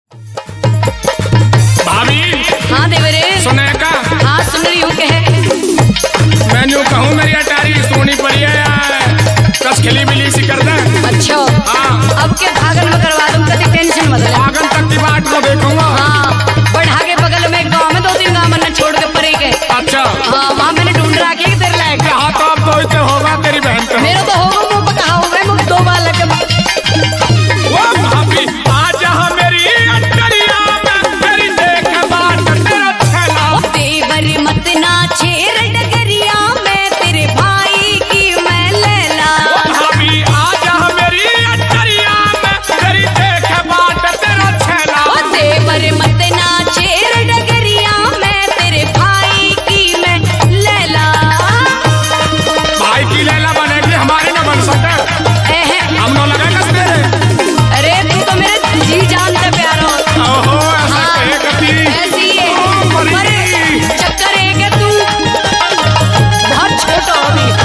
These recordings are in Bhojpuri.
भाभी। हाँ देवरे। सुने का? हाँ सुन रही हूँ। कहे मैं यूँ कहूँ मेरी अटारी सोनी पड़ी है यार, कस खिली बिली सी कर दे। अच्छा। हाँ। अब के भागन में करवा दूँ, कभी टेंशन मत ले। भागन तक की बात को देखूंगा। हाँ बढ़ा के बगल में एक गाँव में 2-3 गाँव मन छोड़ के परे गए। अच्छा। हाँ वहाँ मैंने ढूंढ रहा कि तेरे लायक। यहाँ तो अब तो इसे होगा तेरी बहन का। मेरा तो होगा मुँह पर कहा होगा मुँह 2 बार लगे। वो भाभी आज यहाँ मेरी अटरिया में तेरी देख बात तेरा छेला। देवर मत ना छेड़ डगरिया में तेरे भाई की मैं लैला। भाभी आज यहाँ मेरी अटरिया में तेरी देख बात तेरा छेला। देवर मत ना छेड़ डगरिया में तेरे भाई की मैं लैला। भाई की लैला बनेगी, हमारी न बन सके। हम न लगे कस तेरे। अरे तू तो मेरे जी जान से प्यार हो। ओहो ऐसा कहे कभी। ऐसी है। ओ, मरी। पर चक्कर है कि तू बहुत छोटा हो अभी।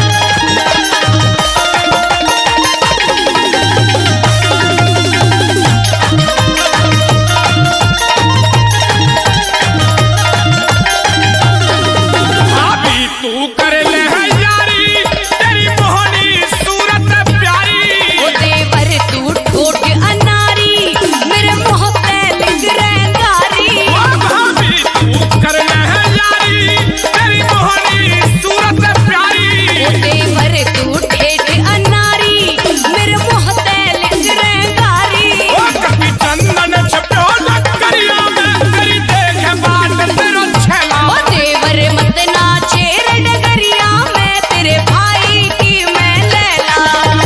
भाभी तू कर ले है यारी, तेरी मोहनी सूरत प्यारी। ओ देवर तू ठोट अनारी मेरे मुंह पे लिख रंगारी। ओ भाभी तू कर ले है यारी, तेरी मोहनी सूरत प्यारी। ओ देवर तू ठेठ अनारी मेरे मुंह पे लिख रंगारी। ओ कभी चंदन छपो लकड़िया में तेरी देख बात तेरा छेला। ओ देवर मत ना छेड़ डगरिया में तेरे भाई की मैं लैला।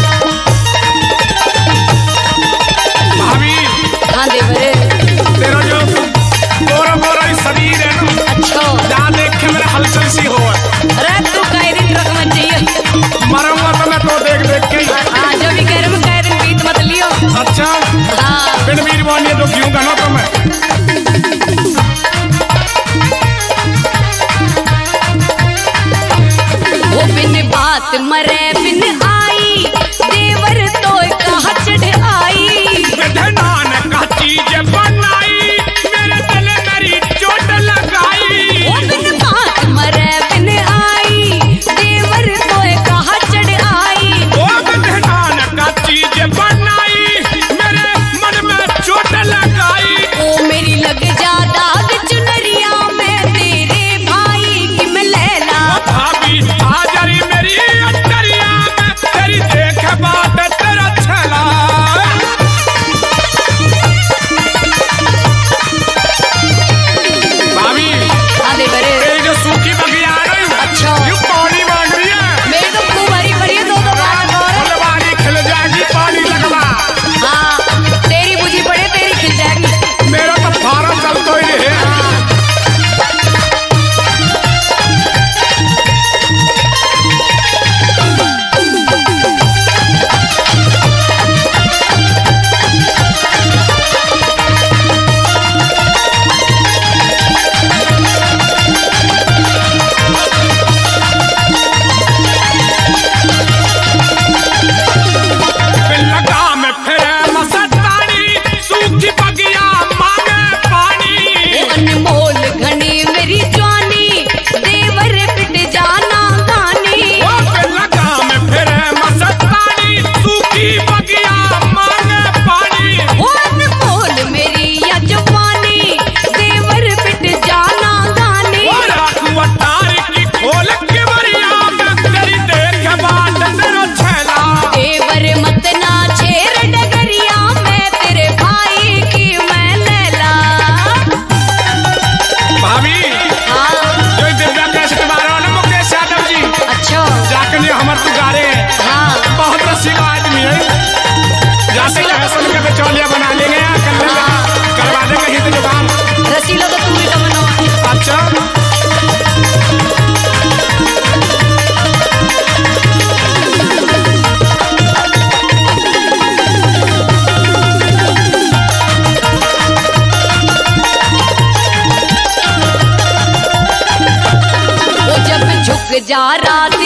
भाभी हाँ देवर। तेरा जो गोरा गोरा शरीर है ना, अच्छा। जा देख के मेरा हलचल सी हो। अरे तू कई दिन रख मत चाहिए। मरूंगा तो मैं तो देख देख के ही। हाँ जो भी कह रहे मैं कई दिन बीत मत लियो। अच्छा हाँ बिन वीर बनिए तो क्यों गनो तो मैं। वो बिन बात मरे बिन आई देवर तो कहा चढ़ आई। विधनान का चीज बनाई, मेरे दिल मेरी चोट लगाई। वो बिन बात मरे बिन आई देवर तो कहा चढ़ आई। ओ विधनान का चीज बनाई, मेरे मन में चोट लगाई। ओ मेरी लग जा दाग चुनरिया में तेरे भाई की मैं लैला। ओ भाभी आज रही मेरी अटरिया में तेरी देख बात तेरा छेला। भाभी हाँ देवर। तेरी जो सूखी बगिया है ना, अच्छा। यूं पानी मांग रही है। मेरी तो खूब भरी पड़ी है 2-2 बार और। फुलवारी खिल जाएगी पानी लगवा। हाँ तेरी बुझी पड़े तेरी खिल जाएगी। मेरा तो फारा चलता ही है। लगा में फिरे मसतानी, सूखी बगिया मांगे पानी। अनमोल घनी मेरी जवानी देवर पिट जाना गानी। ओ लगा में फिरे मसतानी, सूखी बगिया मांगे पानी। ओ अनमोल मेरी या जवानी देवर पिट जाना गानी। ओ राखू अटारी की खोल के बरिया में तेरी देख बात तेरा छेला। देवर मत ना छेड़ डगरिया में तेरे भाई की मैं लैला। भाभी हाँ जो दिव्या कैसे तुम्हारा ना मुकेश यादव जी अच्छा। जाके लिए हमर पुकारे। हाँ बहुत रसीला आदमी है, जाते कहे सुन के बिचौलिया बना लेंगे यार, कर लेंगे, करवा देंगे हित जो काम। रसीला तो तू ही तो बनो। अच्छा वो जब झुक जा रात